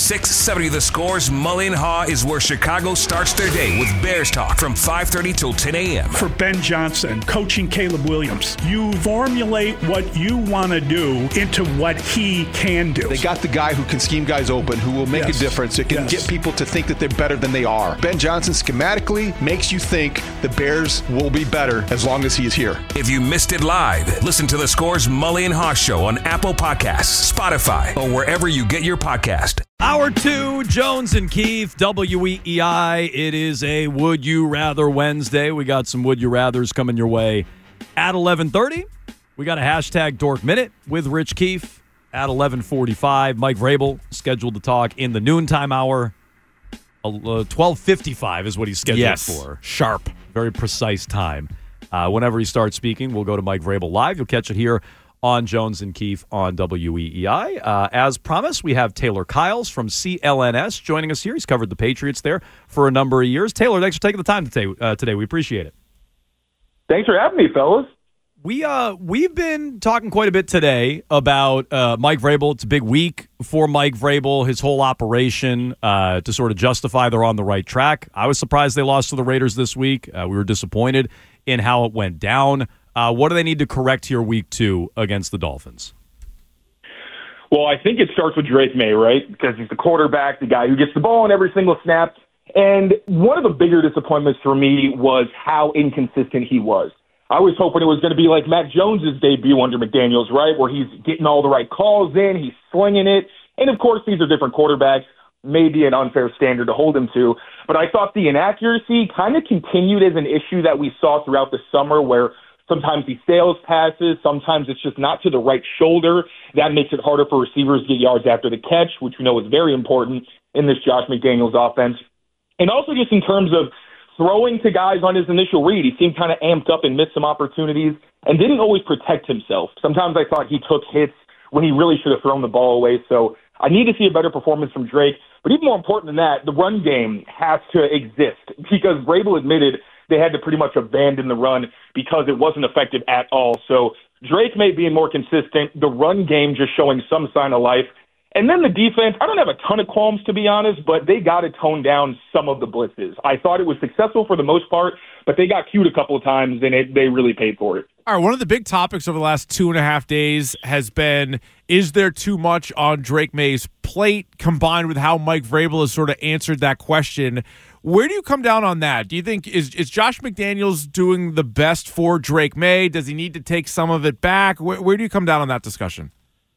670 The Score's Mully and Haw is where Chicago starts their day with Bears talk from 5:30 till 10 a.m. For Ben Johnson, coaching Caleb Williams, you formulate what you want to do into what he can do. They got the guy who can scheme guys open, who will make a difference. It can get people to think that they're better than they are. Ben Johnson schematically makes you think the Bears will be better as long as he is here. If you missed it live, listen to The Score's Mully and Haw Show on Apple Podcasts, Spotify, or wherever you get your podcast. Hour 2, Jones and Keefe, WEEI. It is a Would You Rather Wednesday. We got some Would You Rathers coming your way at 11:30. We got a hashtag Dork Minute with Rich Keefe at 11:45. Mike Vrabel scheduled to talk in the noontime hour. 12:55 is what he's scheduled for. Sharp. Very precise time. Whenever he starts speaking, we'll go to Mike Vrabel live. You'll catch it here on Jones and Keefe on WEEI. As promised, we have Taylor Kyles from CLNS joining us here. He's covered the Patriots there for a number of years. Taylor, thanks for taking the time today. We appreciate it. Thanks for having me, fellas. We've been talking quite a bit today about Mike Vrabel. It's a big week for Mike Vrabel, his whole operation to sort of justify they're on the right track. I was surprised they lost to the Raiders this week. We were disappointed in how it went down. What do they need to correct here week 2 against the Dolphins? Well, I think it starts with Drake May, right? Because he's the quarterback, the guy who gets the ball in every single snap. And one of the bigger disappointments for me was how inconsistent he was. I was hoping it was going to be like Mac Jones's debut under McDaniels, right? Where he's getting all the right calls in, he's slinging it. And of course, these are different quarterbacks. Maybe an unfair standard to hold him to. But I thought the inaccuracy kind of continued as an issue that we saw throughout the summer where sometimes he sails passes, sometimes it's just not to the right shoulder. That makes it harder for receivers to get yards after the catch, which we know is very important in this Josh McDaniels offense. And also just in terms of throwing to guys on his initial read, he seemed kind of amped up and missed some opportunities and didn't always protect himself. Sometimes I thought he took hits when he really should have thrown the ball away. So I need to see a better performance from Drake. But even more important than that, the run game has to exist because Vrabel admitted they had to pretty much abandon the run because it wasn't effective at all. So Drake may be more consistent, the run game just showing some sign of life. And then the defense, I don't have a ton of qualms, to be honest, but they got to tone down some of the blitzes. I thought it was successful for the most part, but they got cute a couple of times, and they really paid for it. All right, one of the big topics over the last 2.5 days has been, is there too much on Drake May's plate, combined with how Mike Vrabel has sort of answered that question. Where do you come down on that? Do you think, is Josh McDaniels doing the best for Drake May? Does he need to take some of it back? Where do you come down on that discussion?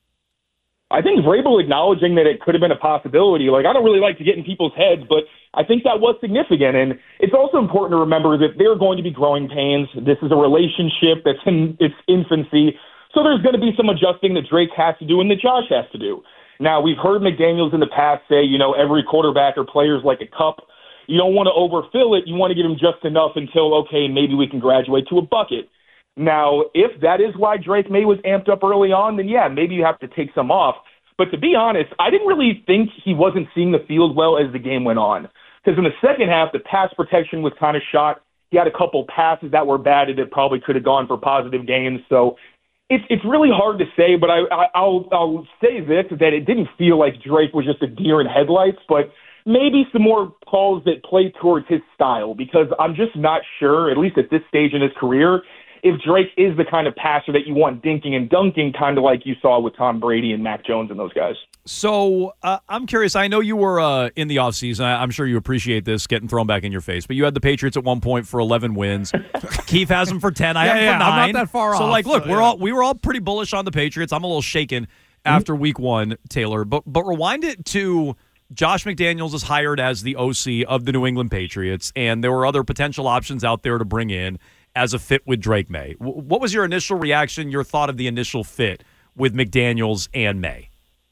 I think Vrabel acknowledging that it could have been a possibility. Like, I don't really like to get in people's heads, but I think that was significant. And it's also important to remember that there are going to be growing pains. This is a relationship that's in its infancy. So there's going to be some adjusting that Drake has to do and that Josh has to do. Now, we've heard McDaniels in the past say, every quarterback or player is like a cup. You don't want to overfill it. You want to give him just enough until, okay, maybe we can graduate to a bucket. Now, if that is why Drake May was amped up early on, then yeah, maybe you have to take some off. But to be honest, I didn't really think he wasn't seeing the field well as the game went on. Because in the second half, the pass protection was kind of shot. He had a couple passes that were batted that probably could have gone for positive gains. So it's really hard to say, but I'll say this, that it didn't feel like Drake was just a deer in headlights, but maybe some more calls that play towards his style, because I'm just not sure, at least at this stage in his career, if Drake is the kind of passer that you want dinking and dunking, kind of like you saw with Tom Brady and Mac Jones and those guys. So I'm curious. I know you were in the offseason. I'm sure you appreciate this getting thrown back in your face, but you had the Patriots at one point for 11 wins. Keith has them for 10. I have them for 9. I'm not that far off. So, look, we were all pretty bullish on the Patriots. I'm a little shaken after week 1, Taylor. But rewind it to Josh McDaniels is hired as the OC of the New England Patriots, and there were other potential options out there to bring in as a fit with Drake May. What was your initial reaction, your thought of the initial fit with McDaniels and May?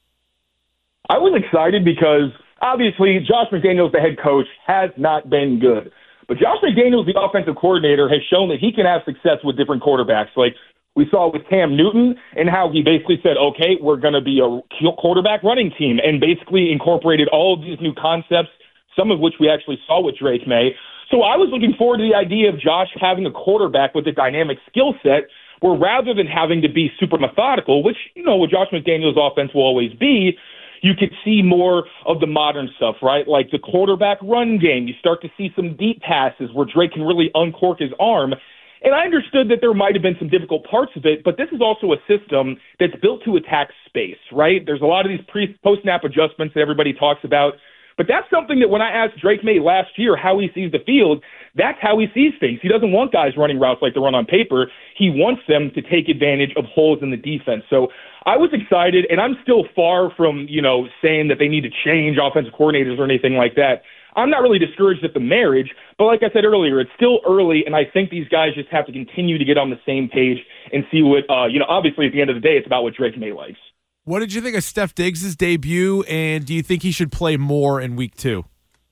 I was excited because, obviously, Josh McDaniels, the head coach, has not been good. But Josh McDaniels, the offensive coordinator, has shown that he can have success with different quarterbacks. Like we saw with Cam Newton and how he basically said, okay, we're going to be a quarterback running team, and basically incorporated all of these new concepts, some of which we actually saw with Drake May. So I was looking forward to the idea of Josh having a quarterback with a dynamic skill set where rather than having to be super methodical, which, what Josh McDaniels' offense will always be, you could see more of the modern stuff, right? Like the quarterback run game. You start to see some deep passes where Drake can really uncork his arm. And I understood that there might have been some difficult parts of it, but this is also a system that's built to attack space, right? There's a lot of these post-snap adjustments that everybody talks about. But that's something that when I asked Drake May last year how he sees the field, that's how he sees things. He doesn't want guys running routes like they run on paper. He wants them to take advantage of holes in the defense. So I was excited, and I'm still far from, saying that they need to change offensive coordinators or anything like that. I'm not really discouraged at the marriage, but like I said earlier, it's still early, and I think these guys just have to continue to get on the same page and see what, obviously at the end of the day, it's about what Drake May likes. What did you think of Steph Diggs' debut, and do you think he should play more in week 2?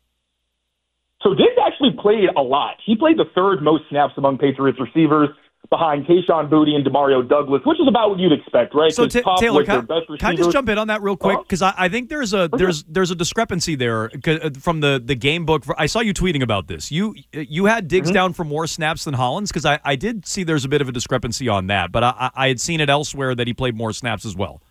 So Diggs actually played a lot. He played the third most snaps among Patriots receivers behind Kayshon Boutte and Demario Douglas, which is about what you'd expect, right? So Taylor, can I just jump in on that real quick? Because I think there's a discrepancy there from the game book. I saw you tweeting about this. You had Diggs down for more snaps than Hollins, because I did see there's a bit of a discrepancy on that, but I had seen it elsewhere that he played more snaps as well.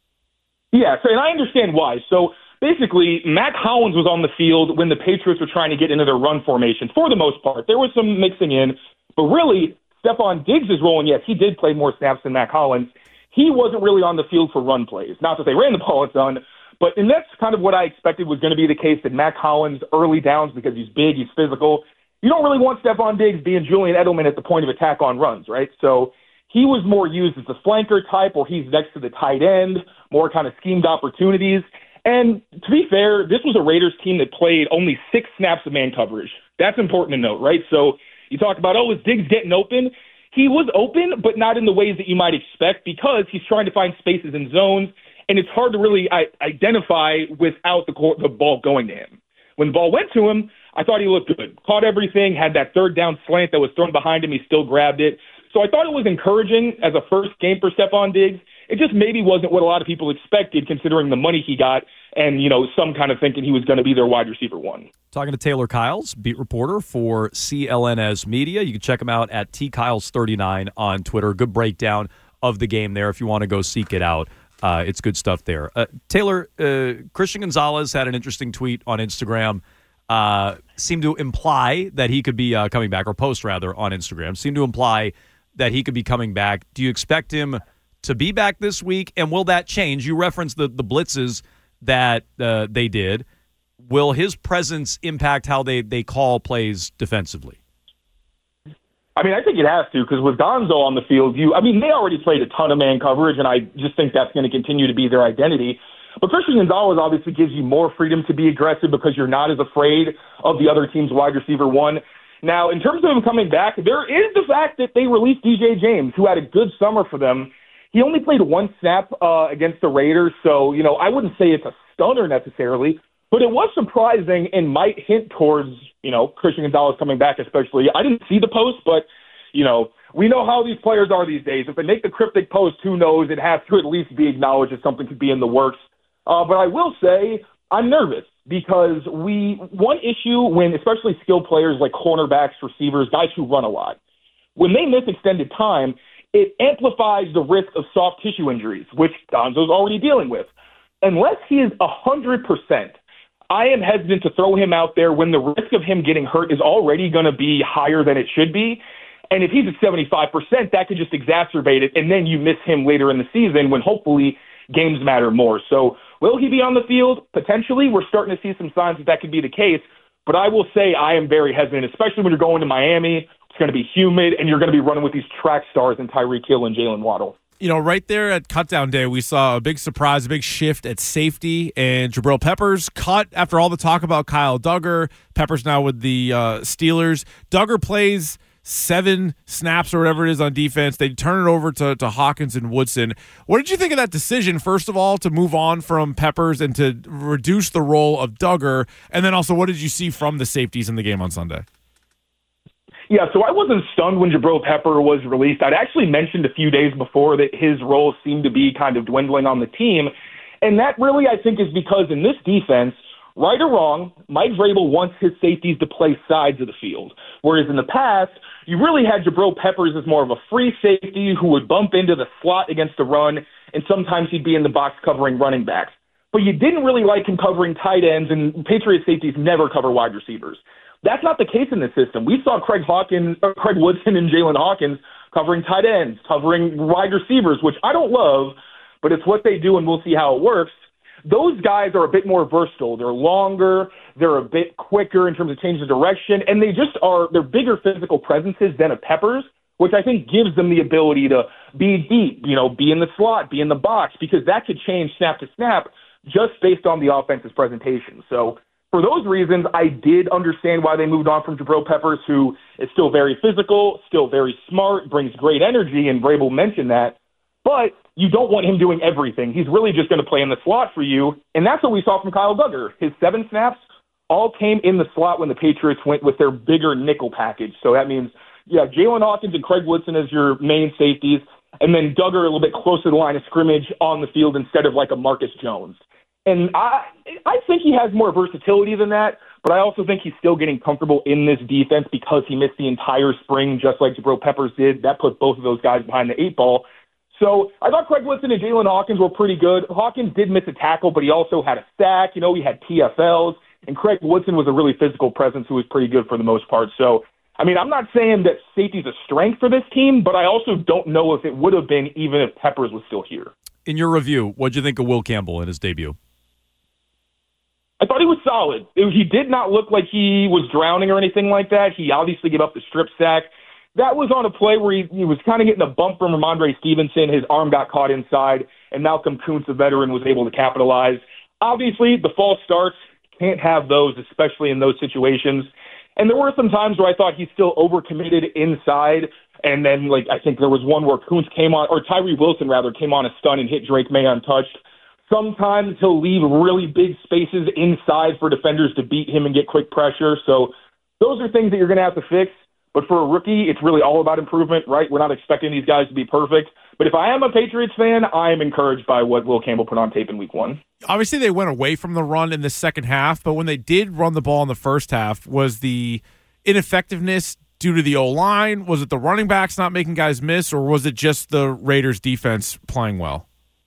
Yeah, and I understand why. So basically, Mac Hollins was on the field when the Patriots were trying to get into their run formation for the most part. There was some mixing in, but really, Stephon Diggs' role, and yes, he did play more snaps than Mac Hollins. He wasn't really on the field for run plays. Not that they ran the ball a ton, and that's kind of what I expected was going to be the case that Mac Hollins early downs, because he's big, he's physical. You don't really want Stephon Diggs being Julian Edelman at the point of attack on runs, right? So he was more used as the flanker type, or he's next to the tight end, more kind of schemed opportunities. And to be fair, this was a Raiders team that played only 6 snaps of man coverage. That's important to note, right? So you talk about, is Diggs getting open? He was open, but not in the ways that you might expect, because he's trying to find spaces and zones, and it's hard to really identify without the ball going to him. When the ball went to him, I thought he looked good. Caught everything, had that third down slant that was thrown behind him. He still grabbed it. So I thought it was encouraging as a first game for Stephon Diggs. It just maybe wasn't what a lot of people expected, considering the money he got and, some kind of thinking he was going to be their wide receiver 1. Talking to Taylor Kiles, beat reporter for CLNS Media. You can check him out at tkiles39 on Twitter. Good breakdown of the game there if you want to go seek it out. It's good stuff there. Taylor, Christian Gonzalez had an interesting tweet on Instagram. Seemed to imply that he could be coming back, or post rather on Instagram. Seemed to imply that he could be coming back. Do you expect him to be back this week, and will that change? You referenced the blitzes that they did. Will his presence impact how they call plays defensively? I think it has to, because with Gonzo on the field, they already played a ton of man coverage, and I just think that's going to continue to be their identity. But Christian Gonzalez obviously gives you more freedom to be aggressive, because you're not as afraid of the other team's wide receiver 1. Now, in terms of him coming back, there is the fact that they released DJ James, who had a good summer for them. He only played 1 snap against the Raiders, so, I wouldn't say it's a stunner necessarily, but it was surprising and might hint towards, Christian Gonzalez coming back especially. I didn't see the post, but, we know how these players are these days. If they make the cryptic post, who knows? It has to at least be acknowledged that something could be in the works. But I will say I'm nervous, because one issue when especially skilled players like cornerbacks, receivers, guys who run a lot, when they miss extended time, it amplifies the risk of soft tissue injuries, which Gonzo's already dealing with. Unless he is 100%, I am hesitant to throw him out there when the risk of him getting hurt is already going to be higher than it should be. And if he's at 75%, that could just exacerbate it, and then you miss him later in the season when hopefully games matter more. So will he be on the field? Potentially. We're starting to see some signs that could be the case. But I will say I am very hesitant, especially when you're going to Miami. It's going to be humid, and you're going to be running with these track stars in Tyreek Hill and Jalen Waddle. Right there at cutdown day, we saw a big surprise, a big shift at safety, and Jabril Peppers cut after all the talk about Kyle Duggar. Peppers now with the Steelers. Duggar plays 7 snaps or whatever it is on defense. They turn it over to Hawkins and Woodson. What did you think of that decision, first of all, to move on from Peppers and to reduce the role of Duggar? And then also, what did you see from the safeties in the game on Sunday? Yeah, so I wasn't stunned when Jabril Pepper was released. I'd actually mentioned a few days before that his role seemed to be kind of dwindling on the team. And that really, I think, is because in this defense, right or wrong, Mike Vrabel wants his safeties to play sides of the field. Whereas in the past, you really had Jabril Peppers as more of a free safety who would bump into the slot against the run, and sometimes he'd be in the box covering running backs. but you didn't really like him covering tight ends, and Patriots safeties never cover wide receivers. That's not the case in this system. We saw Craig Woodson and Jalen Hawkins covering tight ends, covering wide receivers, which I don't love, but it's what they do, and we'll see how it works. Those guys are a bit more versatile. They're longer, they're a bit quicker in terms of changing direction, and they're bigger physical presences than a Peppers, which I think gives them the ability to be deep, be in the slot, be in the box, because that could change snap to snap just based on the offense's presentation. So for those reasons, I did understand why they moved on from Jabril Peppers, who is still very physical, still very smart, brings great energy, and Vrabel mentioned that. But you don't want him doing everything. He's really just going to play in the slot for you, and that's what we saw from Kyle Dugger. His 7 snaps all came in the slot when the Patriots went with their bigger nickel package. So that means, Jalen Hawkins and Craig Woodson as your main safeties, and then Dugger a little bit closer to the line of scrimmage on the field instead of like a Marcus Jones. And I think he has more versatility than that, but I also think he's still getting comfortable in this defense because he missed the entire spring just like Jabril Peppers did. That put both of those guys behind the 8 ball. So I thought Craig Woodson and Jalen Hawkins were pretty good. Hawkins did miss a tackle, but he also had a sack. He had TFLs. And Craig Woodson was a really physical presence who was pretty good for the most part. So, I'm not saying that safety's a strength for this team, but I also don't know if it would have been even if Peppers was still here. In your review, what'd you think of Will Campbell in his debut? I thought he was solid. He did not look like he was drowning or anything like that. He obviously gave up the strip sack. That was on a play where he was kind of getting a bump from Ramondre Stevenson. His arm got caught inside, and Malcolm Kuntz, the veteran, was able to capitalize. Obviously, the false starts, can't have those, especially in those situations. And there were some times where I thought he still overcommitted inside, and then, I think there was one where Kuntz came on, or Tyree Wilson, rather, came on a stun and hit Drake May untouched. Sometimes he'll leave really big spaces inside for defenders to beat him and get quick pressure. So those are things that you're going to have to fix. But for a rookie, it's really all about improvement, right? We're not expecting these guys to be perfect. But if I am a Patriots fan, I am encouraged by what Will Campbell put on tape in week 1. Obviously, they went away from the run in the second half, but when they did run the ball in the first half, was the ineffectiveness due to the O-line? Was it the running backs not making guys miss, or was it just the Raiders' defense playing well?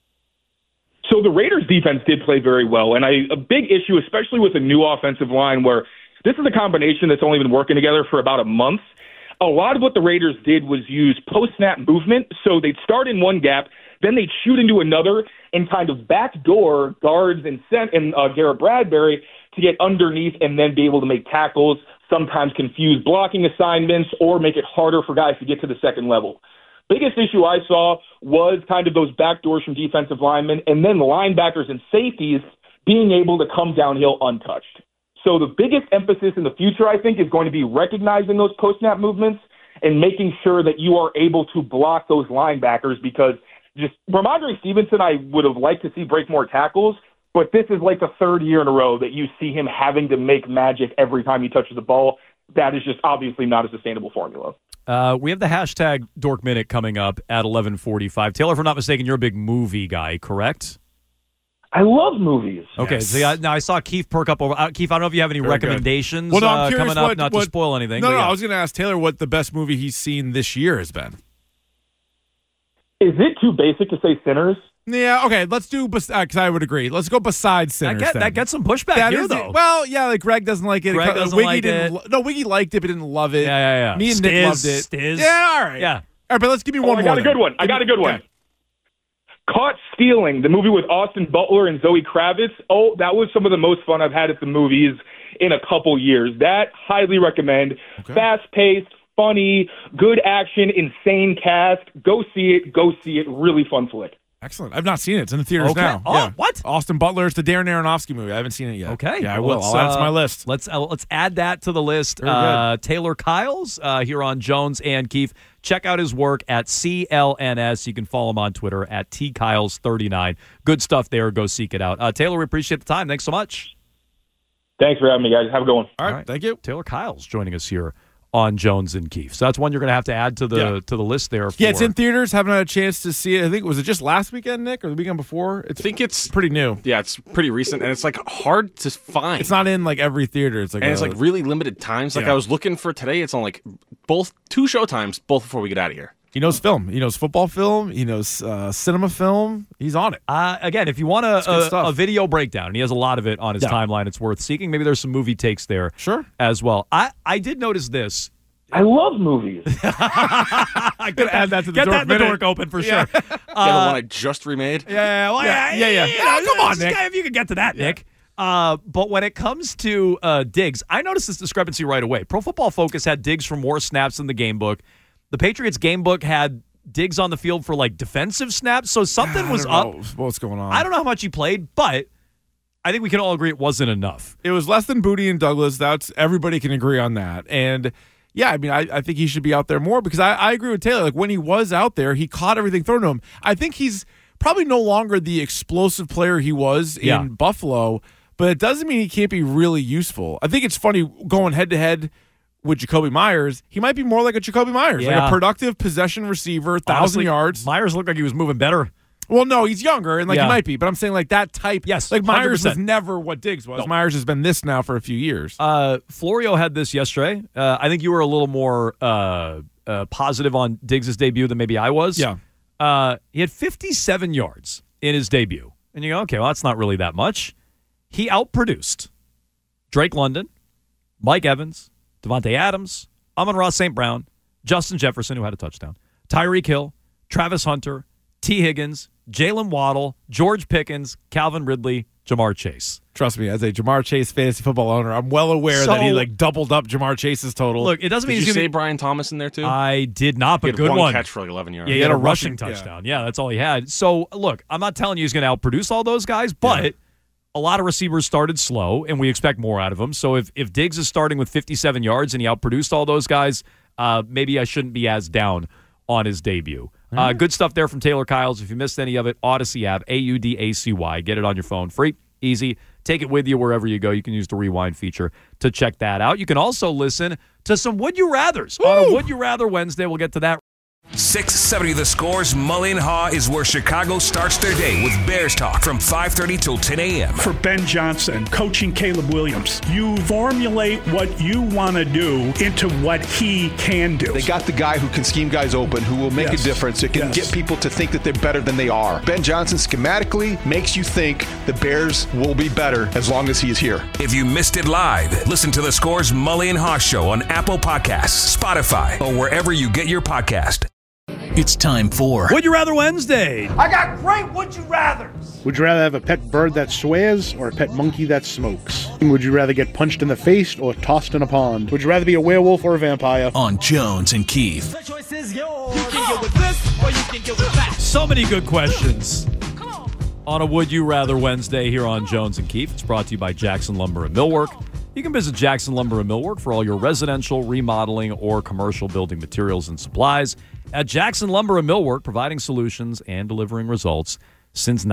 So the Raiders' defense did play very well, and a big issue, especially with a new offensive line, where this is a combination that's only been working together for about a month. A lot of what the Raiders did was use post-snap movement, so they'd start in one gap, then they'd shoot into another, and kind of backdoor guards and Garrett Bradbury to get underneath and then be able to make tackles, sometimes confuse blocking assignments, or make it harder for guys to get to the second level. Biggest issue I saw was kind of those backdoors from defensive linemen and then linebackers and safeties being able to come downhill untouched. So the biggest emphasis in the future, I think, is going to be recognizing those post-snap movements and making sure that you are able to block those linebackers, because just Ramondre Stevenson, I would have liked to see break more tackles, but this is like the 3rd year in a row that you see him having to make magic every time he touches the ball. That is just obviously not a sustainable formula. We have the hashtag Dork Minute coming up at 11:45. Taylor, if I'm not mistaken, you're a big movie guy, correct? I love movies. Okay, Yes. so now I saw Keith perk up over. Keith, I don't know if you have any recommendations Well, no, I'm curious coming up, not to spoil anything. No, but yeah. I was going to ask Taylor what the best movie he's seen this year has been. Is it too basic to say Sinners? Yeah, okay, let's do, because I would agree. Let's go besides Sinners. That gets some pushback here, though. Well, yeah, Greg doesn't like it. Greg doesn't Wiggy like didn't. it. No, Wiggy liked it, but didn't love it. Yeah. Me and Nick loved it. Stiz. Yeah, all right. Yeah. All right, but let's give me one more. I got a good one. Caught Stealing, the movie with Austin Butler and Zoe Kravitz. Oh, that was some of the most fun I've had at the movies in a couple years. That, highly recommend. Okay. Fast-paced, funny, good action, insane cast. Go see it. Really fun flick. Excellent. I've not seen it. It's in the theaters now. Oh, yeah. What? Austin Butler. It's the Darren Aronofsky movie. I haven't seen it yet. Okay. Yeah, I will. I'll add it to my list. Let's add that to the list. Taylor Kyles here on Jones and Keefe. Check out his work at CLNS. You can follow him on Twitter at TKyles39. Good stuff there. Go seek it out. Taylor, we appreciate the time. Thanks so much. Thanks for having me, guys. Have a good one. All right. Thank you. Taylor Kyles joining us here on Jones and Keefe. So that's one you're going to have to add to the list there. Yeah, it's in theaters. Haven't had a chance to see it. I think, was it just last weekend, Nick, or the weekend before? I think it's pretty new. Yeah, it's pretty recent, and it's hard to find. It's not in every theater. It's it's really limited times. I was looking for today. It's on 2 show times, both before we get out of here. He knows film. He knows football film. He knows cinema film. He's on it. Again, if you want a video breakdown, and he has a lot of it on his timeline, it's worth seeking. Maybe there's some movie takes there as well. I did notice this. I love movies. I could add that to the Get the dork open for sure. The one I just remade. Yeah. Come on, Nick. If you could get to that, Nick. But when it comes to Diggs, I noticed this discrepancy right away. Pro Football Focus had Diggs for more snaps in the game book. The Patriots game book had Diggs on the field for like defensive snaps. So something was up. What's going on? I don't know how much he played, but I think we can all agree it wasn't enough. It was less than Booty and Douglas. Everybody can agree on that. And yeah, I mean, I think he should be out there more because I agree with Taylor. Like when he was out there, he caught everything thrown to him. I think he's probably no longer the explosive player he was in Buffalo, but it doesn't mean he can't be really useful. I think it's funny going head to head with Jacoby Myers. He might be more like a Jacoby Myers, like a productive possession receiver, 1,000 yards. Myers looked like he was moving better. Well, no, he's younger, and he might be, but I'm saying like that type. Yes, like Myers 100%. was never what Diggs was. No. Myers has been this now for a few years. Florio had this yesterday. I think you were a little more positive on Diggs' debut than maybe I was. Yeah. He had 57 yards in his debut. And you go, okay, well, that's not really that much. He outproduced Drake London, Mike Evans, Devontae Adams, Amon-Ra St. Brown, Justin Jefferson, who had a touchdown, Tyreek Hill, Travis Hunter, T. Higgins, Jalen Waddle, George Pickens, Calvin Ridley, Jamar Chase. Trust me, as a Jamar Chase fantasy football owner, I'm well aware that he doubled up Jamar Chase's total. Look, it doesn't mean Did he's you going say Brian Thomas in there too? I did not, but he had good one catch for like 11 yards. Yeah, he had a rushing touchdown. Yeah, that's all he had. So, look, I'm not telling you he's going to outproduce all those guys, but a lot of receivers started slow, and we expect more out of them. So if Diggs is starting with 57 yards and he outproduced all those guys, maybe I shouldn't be as down on his debut. Good stuff there from Taylor Kyles. If you missed any of it, Odyssey app, AUDACY. Get it on your phone. Free, easy. Take it with you wherever you go. You can use the rewind feature to check that out. You can also listen to some Would You Rathers on a Would You Rather Wednesday. We'll get to that. 670 The Score's Mully and Haw is where Chicago starts their day with Bears talk from 5:30 till 10 a.m. For Ben Johnson, coaching Caleb Williams, you formulate what you want to do into what he can do. They got the guy who can scheme guys open, who will make a difference. It can get people to think that they're better than they are. Ben Johnson schematically makes you think the Bears will be better as long as he is here. If you missed it live, listen to The Score's Mully and Haw Show on Apple Podcasts, Spotify, or wherever you get your podcast. It's time for Would You Rather Wednesday. I got great Would You Rathers. Would you rather have a pet bird that swears or a pet monkey that smokes? Would you rather get punched in the face or tossed in a pond? Would you rather be a werewolf or a vampire? On Jones and Keith. The choice is yours. You can get with this or you can get with that. So many good questions on a Would You Rather Wednesday here on Jones and Keith. It's brought to you by Jackson Lumber and Millwork. You can visit Jackson Lumber and Millwork for all your residential, remodeling, or commercial building materials and supplies. At Jackson Lumber and Millwork, providing solutions and delivering results since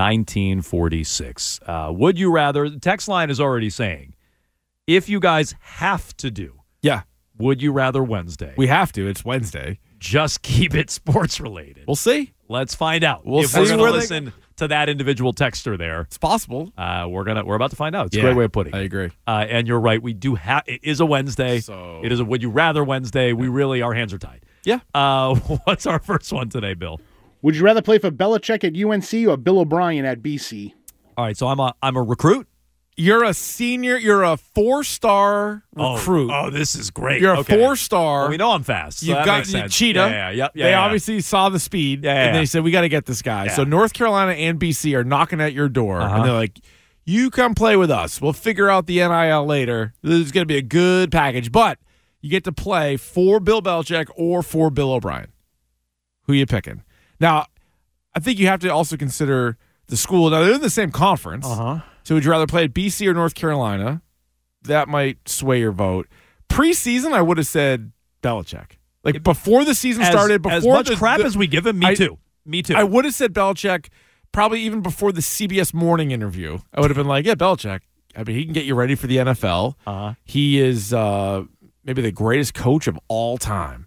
1946. Would you rather? The text line is already saying, if you guys have to do, Would You Rather Wednesday? We have to. It's Wednesday. Just keep it sports related. We'll see. Let's find out. We'll if see we're going where to listen to that individual texter there. It's possible. We're about to find out. It's a great way of putting it. I agree. And you're right. We do have. It is a Wednesday. So it is a Would You Rather Wednesday. We really, our hands are tied. Yeah. What's our first one today, Bill? Would you rather play for Belichick at UNC or Bill O'Brien at BC? All right. So I'm a recruit. You're a senior. You're a 4-star recruit. Oh, this is great. You're a 4-star. Well, we know I'm fast. So You've that got makes sense. Cheetah. They obviously saw the speed, and they said, we got to get this guy. Yeah. So North Carolina and BC are knocking at your door, and they're like, you come play with us. We'll figure out the NIL later. This is going to be a good package, but you get to play for Bill Belichick or for Bill O'Brien. Who you picking? Now, I think you have to also consider the school. Now, they're in the same conference. So would you rather play at BC or North Carolina? That might sway your vote. Preseason, I would have said Belichick. Like before the season started, before as much crap as we give him, me too. I would have said Belichick probably even before the CBS Morning interview. I would have been like, yeah, Belichick. I mean, he can get you ready for the NFL. He is maybe the greatest coach of all time.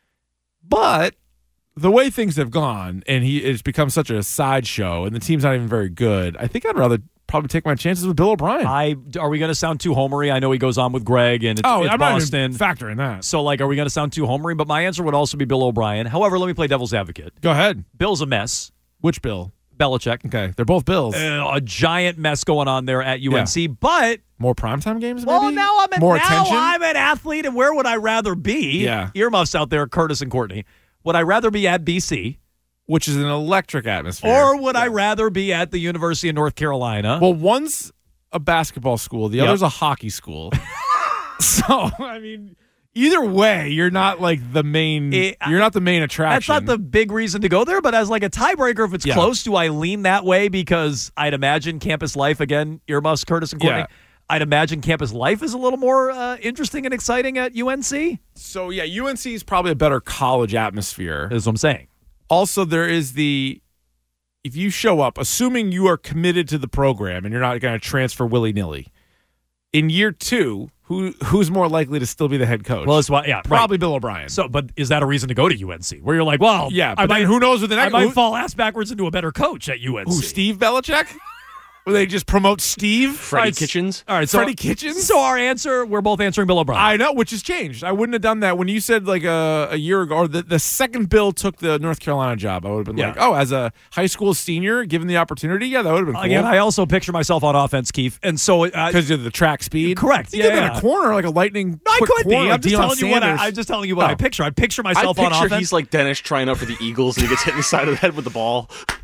But the way things have gone, and it's become such a sideshow, and the team's not even very good, I think I'd rather probably take my chances with Bill O'Brien. Are we going to sound too homery? I know he goes on with Greg, and it's I'm Boston. not even factoring that. So, are we going to sound too homery? But my answer would also be Bill O'Brien. However, let me play devil's advocate. Go ahead. Bill's a mess. Which Bill? Belichick. Okay, they're both Bills. A giant mess going on there at UNC, but more primetime games. Maybe? Well, now attention. I'm an athlete, and where would I rather be? Yeah, earmuffs out there, Curtis and Courtney. Would I rather be at BC? Which is an electric atmosphere. Or would I rather be at the University of North Carolina? Well, one's a basketball school. The other's a hockey school. So, either way, you're not the main. You're not the main attraction. That's not the big reason to go there. But as a tiebreaker, if it's close, do I lean that way? Because I'd imagine campus life again. Earmuffs, Curtis and Courtney. Yeah. I'd imagine campus life is a little more interesting and exciting at UNC. So UNC is probably a better college atmosphere. That's what I'm saying. Also, there is if you show up, assuming you are committed to the program and you're not going to transfer willy-nilly, in year 2, who's more likely to still be the head coach? Well, that's why, probably Bill O'Brien. So, but is that a reason to go to UNC? Where you're like, well, who knows what the next? I might fall ass backwards into a better coach at UNC. Who, Steve Belichick? Will they just promote Steve? Freddie Kitchens? All right, Freddie Kitchens? So our answer, we're both answering Bill O'Brien. I know, which has changed. I wouldn't have done that when you said a year ago, or the second Bill took the North Carolina job. I would have been as a high school senior, given the opportunity, that would have been cool. Again, I also picture myself on offense, Keith, and so because of the track speed, correct? You get in a corner like a lightning. No, I could be. I'm just telling you what I picture. I picture myself on offense. He's like Dennis trying out for the Eagles, and he gets hit in the side of the head with the ball.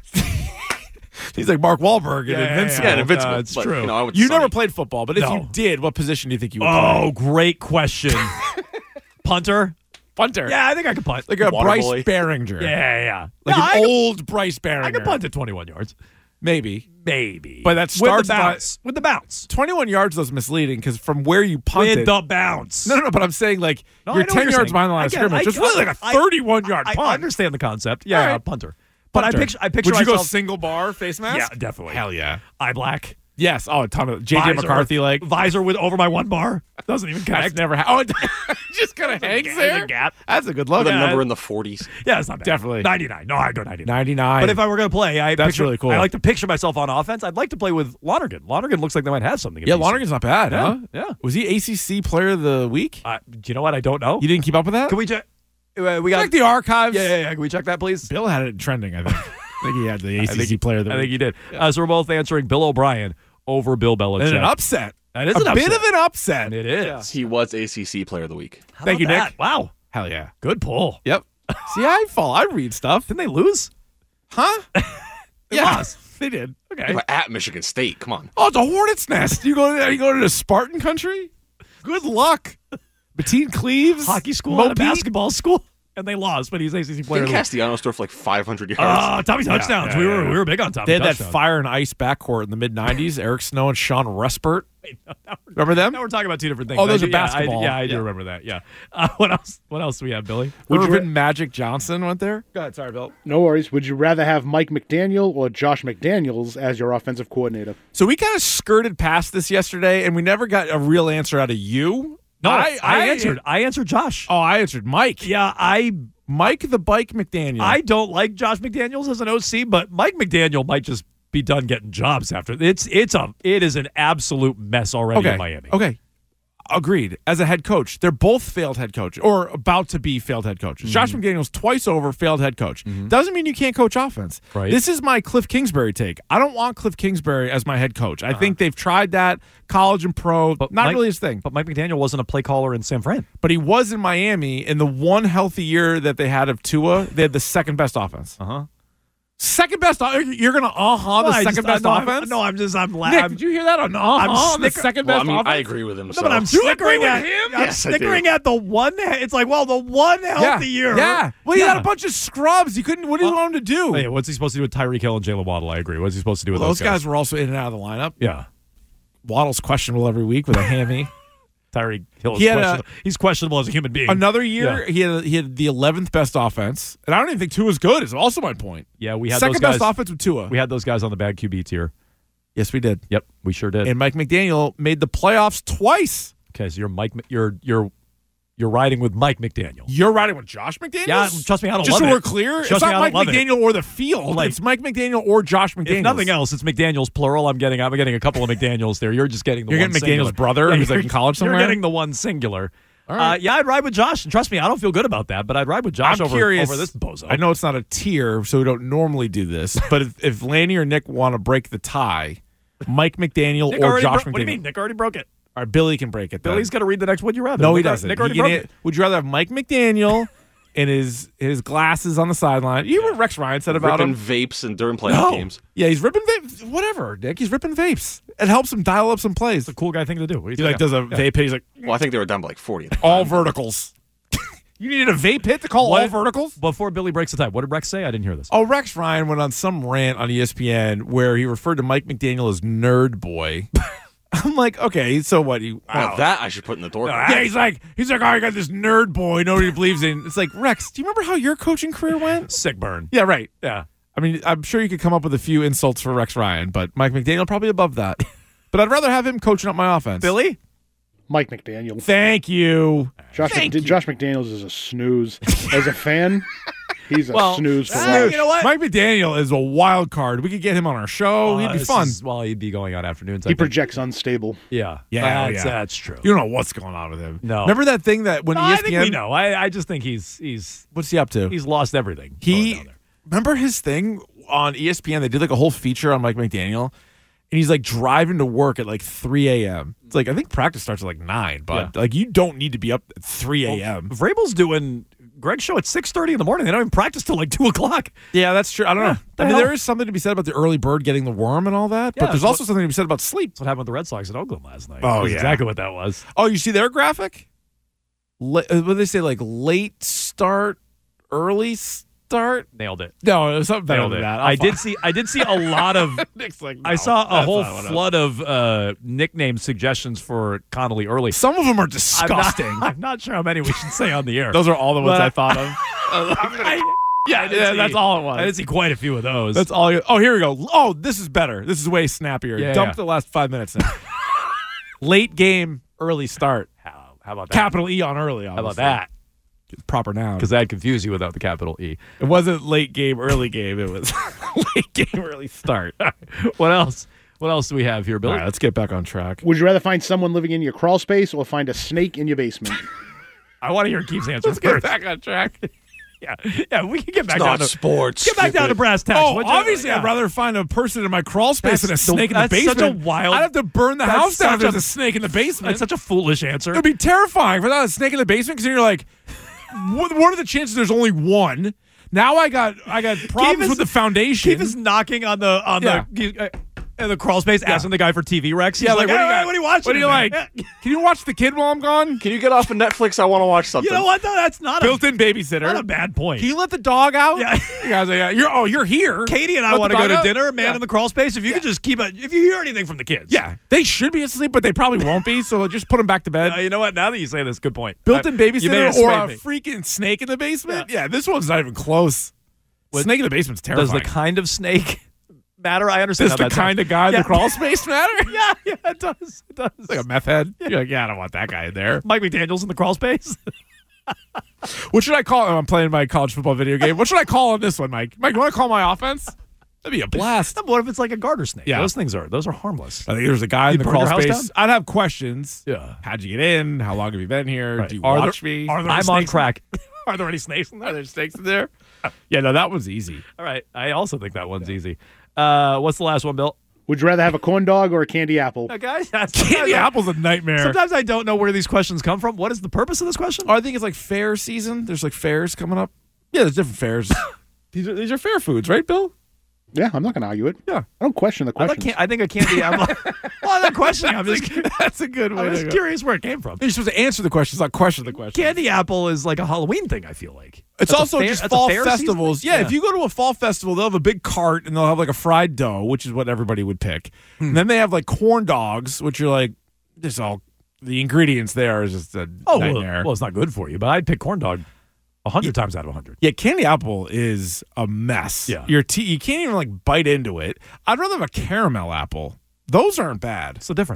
He's like Mark Wahlberg in Invincible. Yeah, Invincible. It's true. You never played football, but if you did, what position do you think you would play? Oh, great question. Punter? Yeah, I think I could punt. Like a Bryce Behringer. Yeah. Like an old Bryce Behringer. I could punt at 21 yards. Maybe. But that starts with the bounce. 21 yards was misleading because from where you punted. With the bounce. No, but I'm saying you're 10 yards behind the line of scrimmage. Just really like a 31-yard punt. I understand the concept. Yeah, right. Punter. But I picture Would myself. You go single bar face mask? Yeah, definitely. Hell yeah. Eye black. Yes. Oh, a ton of JJ McCarthy visor with over my one bar. Doesn't even connect. That's never happened. Oh, just kind of hangs there. A gap. That's a good look. With a number in the 40s. Yeah, it's not bad. Definitely 99. No, I go 99. 99. But if I were going to play, that's really cool. I like to picture myself on offense. I'd like to play with Lonergan. Lonergan looks like they might have something. Lonergan's not bad. Huh? Yeah. Was he ACC Player of the Week? Do you know what? I don't know. You didn't keep up with that? Can we check? We got check the archives. Yeah. Can we check that, please? Bill had it trending. I think. I think he had the ACC Player of the Week. I think he did. So we're both answering Bill O'Brien over Bill Belichick. And an upset. That is a bit of an upset. It is. Yeah. He was ACC Player of the Week. Thank you, Nick. Wow. Hell yeah. Good pull. Yep. See, I read stuff. Didn't they lose? Huh? They lost. They did. Okay. But at Michigan State. Come on. Oh, it's a hornet's nest. You go there. You go to the Spartan country. Good luck. Bettine Cleaves. Hockey school and a basketball school. And they lost, but he's ACC Player. I think Castellanos threw for 500 yards. Tommy touchdowns. Yeah, we were big on Tommy. They had touchdowns. that fire and ice backcourt in the mid-90s. Eric Snow and Sean Respert. Remember them? Now we're talking about two different things. Oh, those are basketball. I do remember that. Yeah. What else? What else do we have, Billy? Irvin Magic Johnson went there. Go ahead. Sorry, Bill. No worries. Would you rather have Mike McDaniel or Josh McDaniels as your offensive coordinator? So we kind of skirted past this yesterday, and we never got a real answer out of you. No, I answered. I answered Josh. Oh, I answered Mike. Yeah, Mike the Bike McDaniel. I don't like Josh McDaniels as an OC, but Mike McDaniel might just be done getting jobs after. It is an absolute mess already in Miami. Okay. Agreed. As a head coach, they're both failed head coaches or about to be failed head coaches. Josh McDaniels twice over failed head coach. Doesn't mean you can't coach offense. Right. This is my Cliff Kingsbury take. I don't want Cliff Kingsbury as my head coach. I think they've tried that college and pro, but not really his thing. But Mike McDaniel wasn't a play caller in San Fran. But he was in Miami. In the one healthy year that they had of Tua, they had the second best offense. Second best. You're gonna the second best offense? I'm Nick, did you hear that? On the second best offense. I agree with him. No, but I'm snickering at him. I'm Yes, snickering at the one. It's like, well, the one healthy year. Yeah. Well, he had a bunch of scrubs. You couldn't. What do you want him to do? Hey, what's he supposed to do with Tyreek Hill and Jalen Waddle? I agree. What's he supposed to do with those guys? Were also in and out of the lineup. Yeah. Waddle's questionable every week with a hammy. Tyreek Hill is questionable. He's questionable as a human being. Another year, he had the 11th best offense, and I don't even think Tua's good. Is also my point. Yeah, we had second those guys, best offense with Tua. We had those guys on the bad QB tier. Yes, we did. Yep, we sure did. And Mike McDaniel made the playoffs twice. Okay, so you're You're riding with Mike McDaniel. You're riding with Josh McDaniels? Yeah, trust me, I don't Just love so it. we're clear, Trust it's me, I not Mike don't love McDaniel or the field. Like, it's Mike McDaniel or Josh McDaniels. If nothing else, it's McDaniels plural. I'm getting a couple of McDaniels there. You're just getting the You're one getting singular. McDaniel's brother who's like in college somewhere? You're getting the one singular. All right. Yeah, I'd ride with Josh. And trust me, I don't feel good about that, but I'd ride with Josh I'm over curious. this bozo. I know it's not a tier, so we don't normally do this. But if Lanny or Nick want to break the tie, Mike McDaniel Nick or Josh McDaniel. What do you mean? Nick already broke it. All right, Billy can break it. Then. Billy's got to read the next Would You Rather. No, he Nick doesn't. Nick already He broke can- it. Would you rather have Mike McDaniel and his glasses on the sideline? You hear what Rex Ryan said about ripping him? vapes and during playoff games. Yeah, he's ripping vapes. Whatever, Nick. He's ripping vapes. It helps him dial up some plays. It's a cool guy thing to do. He like does a vape hit. He's like, Well, I think they were down by like 40. all verticals. You needed a vape hit to call all verticals? Before Billy breaks the tie, what did Rex say? I didn't hear this. Oh, Rex Ryan went on some rant on ESPN where he referred to Mike McDaniel as nerd boy. I'm like, okay, so what? Well, that I should put in the door. Yeah, he's like, oh, I got this nerd boy nobody believes in. It's like, Rex, do you remember how your coaching career went? Sick burn. Yeah, right. Yeah. I mean, I'm sure you could come up with a few insults for Rex Ryan, but Mike McDaniel probably above that. But I'd rather have him coaching up my offense. Billy? Mike McDaniel. Thank you. Josh McDaniels is a snooze. As a fan, he's a snooze for life. You know what? Mike McDaniel is a wild card. We could get him on our show. He'd be fun. He'd be going on afternoons. He projects unstable. Yeah. Yeah, That's true. You don't know what's going on with him. No. Remember that thing that when ESPN... I think we know. I just think he's What's he up to? He's lost everything. going down there. Remember his thing on ESPN? They did like a whole feature on Mike McDaniel. And he's like driving to work at like 3 a.m. It's like, I think practice starts at like 9, but like you don't need to be up at 3 a.m. Vrabel's doing Greg's show at 6:30 in the morning. They don't even practice till like 2 o'clock. Yeah, that's true. I don't know. I mean, hell? there is something to be said about the early bird getting the worm and all that, but there's also something to be said about sleep. That's what happened with the Red Sox in Oakland last night. Oh, That's yeah. exactly what that was. Oh, you see their graphic? What do they say? Like late start, early start? Nailed it. No, it was something better Nailed than it. that. I did see a lot of. Nick's like, I no, saw a that's whole not what it flood of nickname suggestions for Connolly early. Some of them are disgusting. I'm not sure how many we should say on the air. Those are all the ones I thought of. Yeah, that's all it was. I did see quite a few of those. That's all. Oh, here we go. Oh, this is better. This is way snappier. Yeah, Dump yeah. the last 5 minutes in. Late game, early start. How about that? Capital E on early. How about Obviously. that? Proper noun. Because that confused you without the capital E. It wasn't late game, early game. It was late game, early start. What else? What else do we have here, Bill? All right, let's get back on track. Would you rather find someone living in your crawl space or find a snake in your basement? I want to hear Keith's answer Let's get first. back on track. Yeah, we can get back It's down not to sports. Get back down to brass tacks. Oh, What'd you- obviously, yeah. I'd rather find a person in my crawl space than a snake in the that's basement. such a wild- I'd have to burn the that's house down if such there's a- a snake in the basement. That's such a foolish answer. It would be terrifying if I a snake in the basement because then you're like, what are the chances there's only one? Now I got problems with the foundation. Keith is knocking on the in the crawl space, asking the guy for TV Rex. He's Yeah, like, like, what are you watching? What do you like? Can you watch the kid while I'm gone? Can you get off of Netflix? I want to watch something. You know what though? That's not Built-in babysitter. not a bad point. Can you let the dog out? Yeah. You guys are, you're here. Katie and I Let want the to go dog to out? dinner. Man in the crawl space. If you could just keep it. If you hear anything from the kids, Yeah, they should be asleep, but they probably won't be. So just put them back to bed. You know what? Now that you say this, good point. Built-in You may babysitter have or swayed a me. freaking snake in the basement? Yeah, this one's not even close. Snake in the basement's terrifying. Does the kind of snake matter? I understand. Does how the that kind of guy in the crawl space matter? Yeah, it does. It does. Like a meth head. You're like, yeah, I don't want that guy in there. Mike McDaniel's in the crawl space. What should I call him? I'm playing my college football video game. What should I call on this one, Mike? Mike, you want to call my offense? That'd be a blast. What if it's like a garter snake? Yeah. Those are harmless. I think there's a guy in the burn crawl your house space. down? I'd have questions. Yeah. How'd you get in? How long have you been here? Right. Do you Are watch there- me? are there I'm on snakes? crack. Are there any snakes in there? Are there snakes in there? Yeah, no, that one's easy. All right. I also think that one's easy. What's the last one, Bill? Would you rather have a corn dog or a candy apple? Guys, Candy apple's a nightmare. Sometimes I don't know where these questions come from. What is the purpose of this question? Oh, I think it's like fair season. There's like fairs coming up. Yeah, there's different fairs. These are fair foods, right, Bill? Yeah, I'm not going to argue it. Yeah. I don't question the I question. think a candy apple. Well, I'm not questioning. I'm just That's a good way I'm to just go. curious where it came from. You're supposed to answer the questions, not question the questions. Candy apple is like a Halloween thing, I feel like. It's That's a also fair- just that's a fall fair festivals. season? Yeah, if you go to a fall festival, they'll have a big cart and they'll have like a fried dough, which is what everybody would pick. And then they have like corn dogs, which are like just all the ingredients there is just a nightmare. Well, it's not good for you, but I'd pick corn dog 100 times out of 100. Yeah, candy apple is a mess. Yeah. You can't even like bite into it. I'd rather have a caramel apple. Those aren't bad. What's the difference?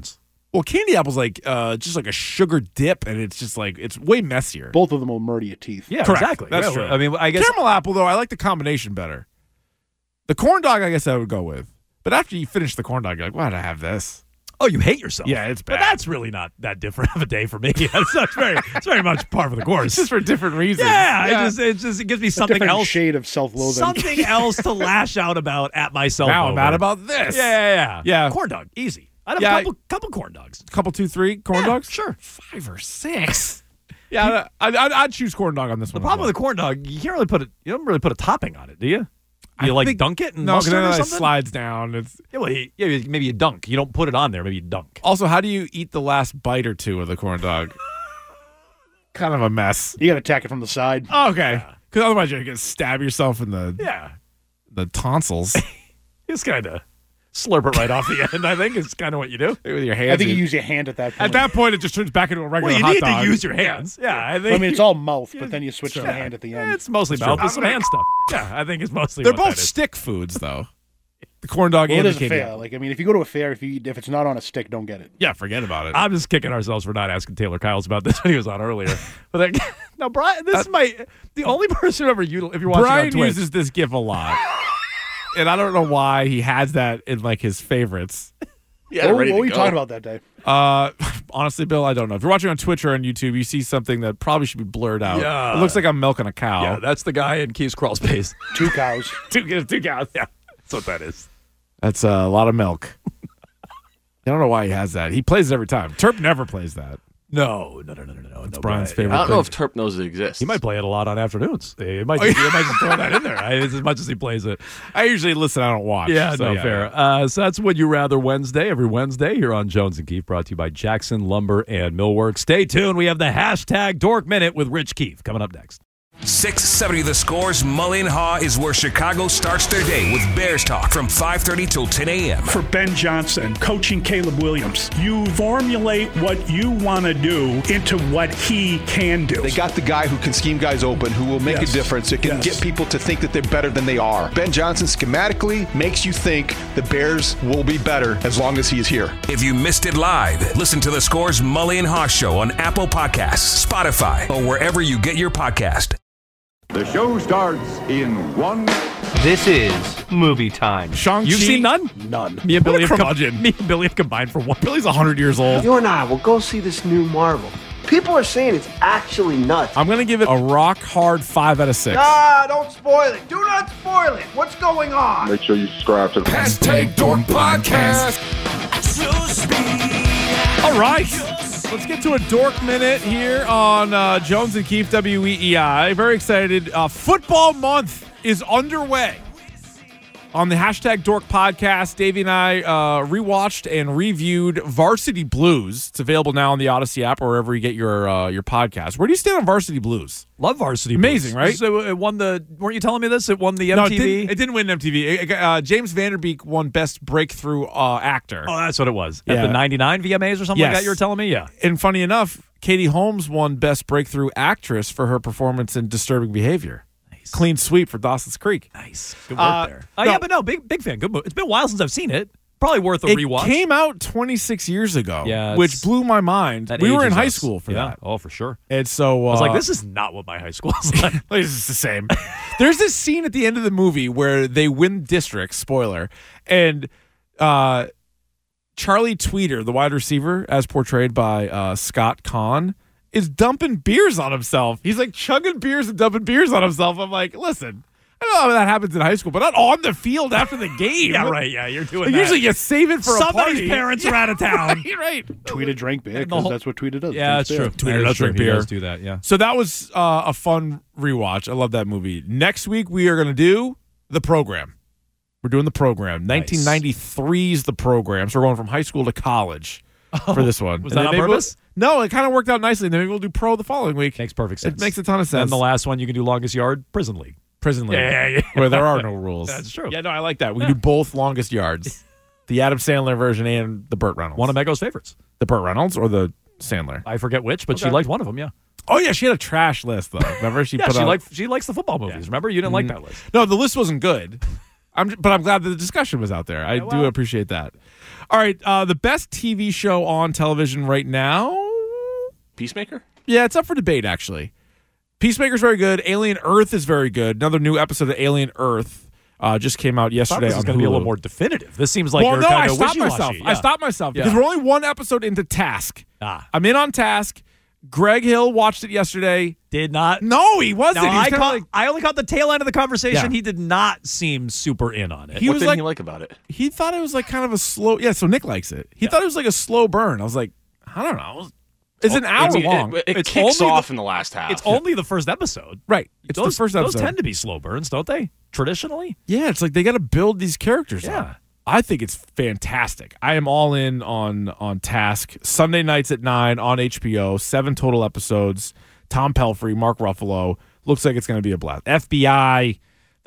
Well, candy apple's like just like a sugar dip, and it's just like it's way messier. Both of them will murder your teeth. Yeah, Correct. exactly. That's Yeah, true. I mean, I guess Caramel apple, though, I like the combination better. The corn dog, I guess I would go with. But after you finish the corn dog, you're like, why did I have this? Oh, you hate yourself. Yeah, it's bad. But that's really not that different of a day for me. It's very much par for the course. It's just for different reasons. Yeah. It gives me something Different else. shade of self-loathing. Something else to lash out about at myself. Now I'm over. mad about this. Yeah. Corn dog, easy. I'd have a couple corn dogs. Couple, 2, 3 corn dogs? Sure. 5 or 6. Yeah, I'd choose corn dog on this one. The problem with the corn dog, you can't really you don't really put a topping on it, do you? You dunk it and no, mustard or it something? slides down. Maybe you dunk. You don't put it on there. Maybe you dunk. Also, how do you eat the last bite or two of the corn dog? Kind of a mess. You got to attack it from the side. Oh, okay. Because otherwise you're going to stab yourself in the tonsils. Just kind of slurp it right off the end, I think, is kind of what you do. With your hands. I think you use your hand at that point. At that point, it just turns back into a regular Well, hot you dog. need to use your hands. Yeah, I think. I mean, it's all mouth, but then you switch to the hand at the end. It's mostly mouth with some hand stuff. Yeah, I think it's mostly They're what both that is. stick foods, though. The corn dog Well, and it the is a candy fair. apple. Like, I mean, if you go to a fair, if it's not on a stick, don't get it. Yeah, forget about it. I'm just kicking ourselves for not asking Taylor Kyles about this when he was on earlier. But now, Brian, this is the only person who ever if you're watching Brian on Twitch. uses this GIF a lot. And I don't know why he has that in like his favorites. Yeah, What were you talking about that day? Honestly, Bill, I don't know. If you're watching on Twitch or on YouTube, you see something that probably should be blurred out. Yeah. It looks like I'm milking a cow. Yeah, that's the guy in Keith's crawl space. 2 cows. two cows. Yeah, that's what that is. That's a lot of milk. I don't know why he has that. He plays it every time. Terp never plays that. No. It's Brian's favorite. I don't thing. know if Terp knows it exists. He might play it a lot on afternoons. He might just throw that in there as much as he plays it. I usually listen. I don't watch. Yeah, so, fair. So that's Would You Rather Wednesday, every Wednesday here on Jones and Keefe, brought to you by Jackson Lumber and Millwork. Stay tuned. We have the hashtag Dork Minute with Rich Keefe coming up next. 670 The Score's Mully and Haw is where Chicago starts their day with Bears talk from 5:30 till 10 a.m. For Ben Johnson, coaching Caleb Williams, you formulate what you want to do into what he can do. They got the guy who can scheme guys open, who will make a difference. It can get people to think that they're better than they are. Ben Johnson schematically makes you think the Bears will be better as long as he is here. If you missed it live, listen to The Score's Mully and Haw Show on Apple Podcasts, Spotify, or wherever you get your podcast. The show starts in 1. This is movie time. Shang-Chi. You've seen none? None. Me and Billy What a have combined for one. Billy's 100 years old. You and I will go see this new Marvel. People are saying it's actually nuts. I'm going to give it a rock hard 5 out of 6. Ah, don't spoil it. Do not spoil it. What's going on? Make sure you subscribe to the Hashtag Dork Podcast. All right. Let's get to a Dork Minute here on Jones and Keefe, WEEI. Very excited. Football month is underway. On the hashtag Dork Podcast, Davey and I rewatched and reviewed Varsity Blues. It's available now on the Odyssey app or wherever you get your podcast. Where do you stand on Varsity Blues? Love Varsity Amazing, Blues. right? So it won weren't you telling me this? It won the MTV? No, it didn't win MTV. James Vanderbeek won Best Breakthrough Actor. Oh, that's what it was. At Yeah. the 99 VMAs or something like that you were telling me? Yeah. And funny enough, Katie Holmes won Best Breakthrough Actress for her performance in Disturbing Behavior. Nice. Clean sweep for Dawson's Creek. Nice. Good work there. Yeah, but no, big fan. Good movie. It's been a while since I've seen it. Probably worth a rewatch. It came out 26 years ago, yeah, which blew my mind. We were in high school for that. Oh, for sure. And so I was like, this is not what my high school is like. This is the same. There's this scene at the end of the movie where they win district, spoiler, and Charlie Tweeter, the wide receiver, as portrayed by Scott Kahn, is dumping beers on himself. He's like chugging beers and dumping beers on himself. I'm like, listen, I don't know how that happens in high school, but not on the field after the game. Yeah, right. Yeah, you're doing like, that. Usually you save it for Somebody's a party. parents are out of town. Right. Tweeter drank beer because that's what Tweeter does. Yeah, that's true. Tweeter does drink beer. He does do that, yeah. So that was a fun rewatch. I love that movie. Next week, we are going to do The Program. We're doing The Program. Nice. 1993's The Program. So we're going from high school to college for this one. Was that on purpose? No, it kind of worked out nicely. Then maybe we'll do Pro the following week. Makes perfect sense. It makes a ton of sense. And the last one, you can do longest yard, Prison League. Prison League. Yeah. Where there are no rules. That's true. Yeah, no, I like that. We can do both longest yards. The Adam Sandler version and the Burt Reynolds. One of Mego's favorites. The Burt Reynolds or the Sandler? I forget which, but she liked one of them, yeah. Oh, yeah, she had a trash list, though. Remember? She likes the football movies. Remember? You didn't like that list. No, the list wasn't good. But I'm glad that the discussion was out there. I do appreciate that. All right, the best TV show on television right now? Peacemaker? Yeah, it's up for debate, actually. Peacemaker's very good. Alien Earth is very good. Another new episode of Alien Earth just came out yesterday. This is going to be a little more definitive. This seems like you're kind of wishy-washy. I stopped myself because we're only one episode into Task. I'm in on Task. Greg Hill watched it yesterday. Did not. No, he wasn't. No, I only caught the tail end of the conversation. Yeah. He did not seem super in on it. What did he like about it? He thought it was like kind of a slow. Yeah, so Nick likes it. He thought it was like a slow burn. I was like, I don't know. It's an hour long. It kicks off in the last half. It's only the first episode. Right. It's the first episode. Those tend to be slow burns, don't they? Traditionally? Yeah, it's like they got to build these characters up. I think it's fantastic. I am all in on Task. Sunday nights at 9 on HBO. 7 total episodes. Tom Pelphrey, Mark Ruffalo. Looks like it's going to be a blast. FBI.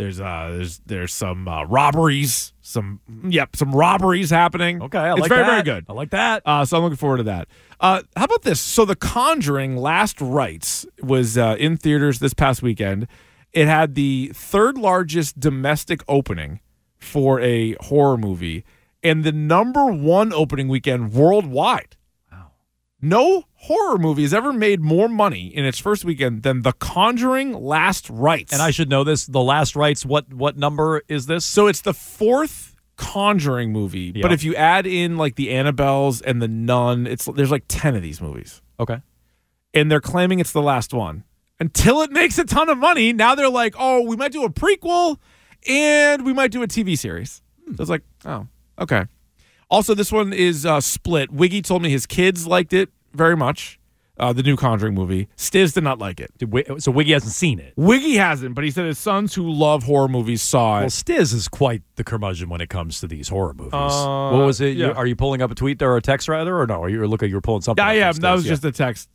There's some robberies. Some robberies happening. Okay, I like it's very, that. very good. I like that. So I'm looking forward to that. How about this? So The Conjuring: Last Rites was in theaters this past weekend. It had the third largest domestic opening for a horror movie and the number 1 opening weekend worldwide. Wow. No horror movie has ever made more money in its first weekend than The Conjuring: Last Rites. And I should know this. The Last Rites, what number is this? So it's the 4th Conjuring movie, but if you add in like the Annabelles and the Nun, there's like 10 of these movies. Okay. And they're claiming it's the last one. Until it makes a ton of money, now they're like, oh, we might do a prequel and we might do a TV series. So it's like, oh, okay. Also, this one is split. Wiggy told me his kids liked it very much, the new Conjuring movie. Stiz did not like it. So Wiggy hasn't seen it? Wiggy hasn't, but he said his sons who love horror movies saw it. Well, Stiz is quite the curmudgeon when it comes to these horror movies. What was it? Yeah. Are you pulling up a tweet or a text, rather? Or no? You were pulling something up. I am. Stiz, That was just a text.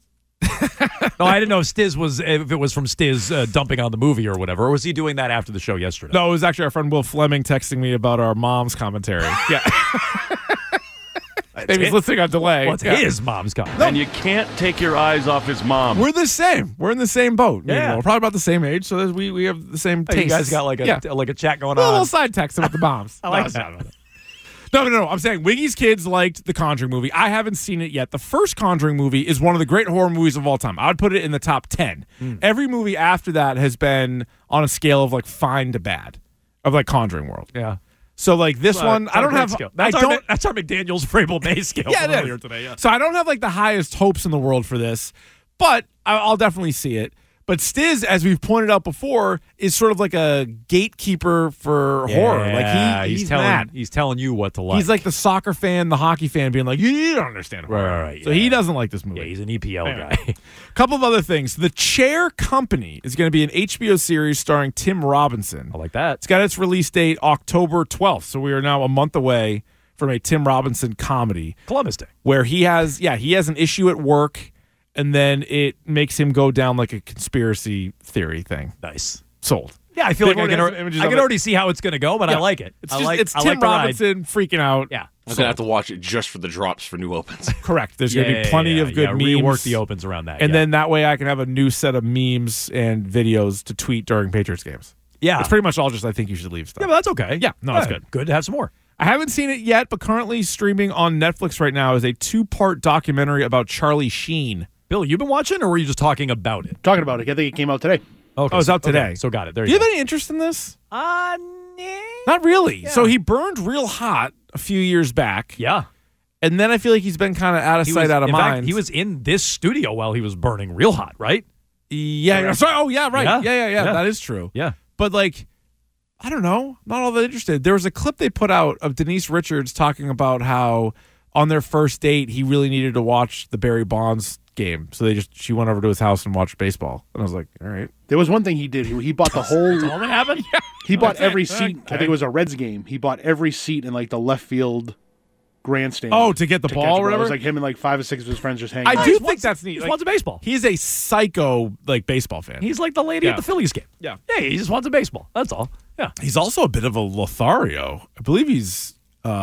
No, I didn't know if it was from Stiz dumping on the movie or whatever. Or was he doing that after the show yesterday? No, it was actually our friend Will Fleming texting me about our mom's commentary. Yeah. Maybe he's listening on delay. Well, it's his mom's commentary. No. And you can't take your eyes off his mom. We're the same. We're in the same boat. Yeah. We're probably about the same age, so we have the same taste. You guys got like a chat going on. A little side text about the moms. I like that. No. I'm saying Wiggy's kids liked the Conjuring movie. I haven't seen it yet. The first Conjuring movie is one of the great horror movies of all time. I would put it in the top 10. Every movie after that has been on a scale of like fine to bad, of like Conjuring World. Yeah. So like this one, I don't have. Scale. That's our McDaniel's Vrabel May scale from earlier today. Yeah. So I don't have like the highest hopes in the world for this, but I'll definitely see it. But Stiz, as we've pointed out before, is sort of like a gatekeeper for horror. Like he's telling you what to like. He's like the soccer fan, the hockey fan, being like, you don't understand horror. Right. So he doesn't like this movie. Yeah, he's an EPL guy. A couple of other things. The Chair Company is going to be an HBO series starring Tim Robinson. I like that. It's got its release date October 12th, so we are now a month away from a Tim Robinson comedy. Columbus Day. Where he has an issue at work, and then it makes him go down like a conspiracy theory thing. Nice. Sold. Yeah, I feel like I can already see how it's going to go, but I like it. It's Tim Robinson freaking out. Yeah. I'm going to have to watch it just for the drops for new opens. Correct. There's going to be plenty of good memes. Rework the opens around that. And then that way I can have a new set of memes and videos to tweet during Patriots games. Yeah. It's pretty much all just I think you should leave stuff. Yeah, but that's okay. Yeah. No, that's good. Good to have some more. I haven't seen it yet, but currently streaming on Netflix right now is a 2-part documentary about Charlie Sheen. Bill, you been watching, or were you just talking about it? Talking about it. I think it came out today. Okay, it's out today. Okay, so got it. There Do you you go. have any interest in this? Nah. Not really. Yeah. So he burned real hot a few years back. Yeah. And then I feel like he's been kind of out of sight, out of mind. Fact, he was in this studio while he was burning real hot, right? Yeah. Sorry. Oh, yeah, right. Yeah. That is true. Yeah. But, like, I don't know. Not all that interested. There was a clip they put out of Denise Richards talking about how on their first date he really needed to watch the Barry Bonds game. So she went over to his house and watched baseball. And I was like, all right. There was one thing he did. He bought the whole. That's all that happened? Yeah. He bought every seat. Okay. I think it was a Reds game. He bought every seat in like the left field grandstand. Oh, to get the ball or whatever? It was like him and like 5 or 6 of his friends just hanging I out. do think that's neat. He just wants a baseball. He's a psycho like baseball fan. He's like the lady at the Phillies game. Yeah. Yeah, he just wants a baseball. That's all. Yeah. He's also a bit of a Lothario. I believe he's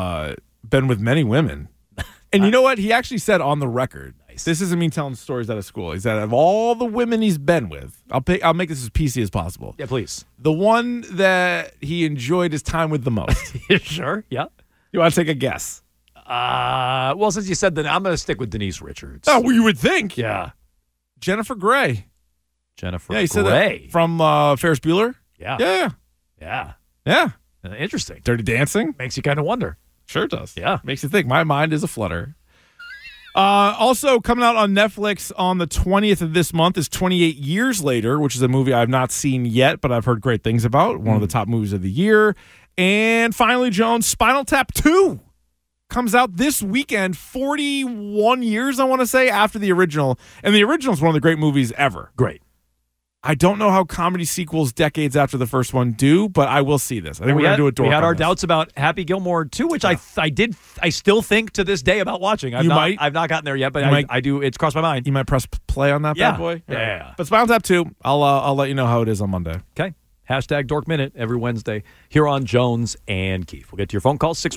been with many women. And you know what? He actually said on the record, this isn't me telling stories out of school. He said of all the women he's been with, I'll make this as PC as possible. Yeah, please. The one that he enjoyed his time with the most. Sure. Yeah. You want to take a guess? Well, since you said that, I'm going to stick with Denise Richards. Oh, well, you would think. Yeah. Jennifer Grey. Jennifer Yeah, you said Grey. that from Ferris Bueller? Yeah. Yeah. Interesting. Dirty Dancing? Makes you kind of wonder. Sure does. Yeah. Makes you think. My mind is a flutter. Also coming out on Netflix on the 20th of this month is 28 Years Later, which is a movie I've not seen yet, but I've heard great things about. One of the top movies of the year. And finally, Jones, Spinal Tap 2 comes out this weekend, 41 years, I want to say, after the original. And the original is one of the great movies ever. Great. I don't know how comedy sequels decades after the first one do, but I will see this. I think we're going to do a dork. We had on our this. doubts about Happy Gilmore 2, which I still think to this day about watching. I've not gotten there yet, but I do. It's crossed my mind. You might press play on that bad boy. Yeah. But Spinal Tap 2, I'll let you know how it is on Monday. Okay. Hashtag Dork Minute every Wednesday here on Jones and Keefe. We'll get to your phone calls,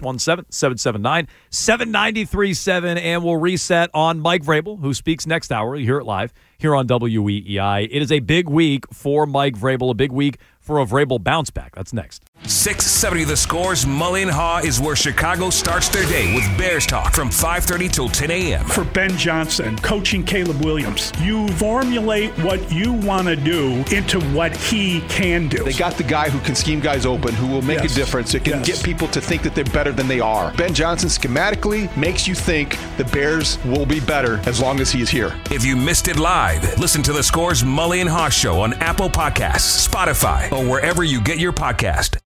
617-779-7937, and we'll reset on Mike Vrabel, who speaks next hour. You hear it live here on WEEI. It is a big week for Mike Vrabel, a big week for a Vrabel bounce back. That's next. 670 The Score's Mully and Haw is where Chicago starts their day with Bears talk from 5:30 till 10 a.m. For Ben Johnson, coaching Caleb Williams, you formulate what you want to do into what he can do. They got the guy who can scheme guys open, who will make a difference. It can get people to think that they're better than they are. Ben Johnson schematically makes you think the Bears will be better as long as he is here. If you missed it live, listen to The Score's Mully and Haw Show on Apple Podcasts, Spotify, or wherever you get your podcast.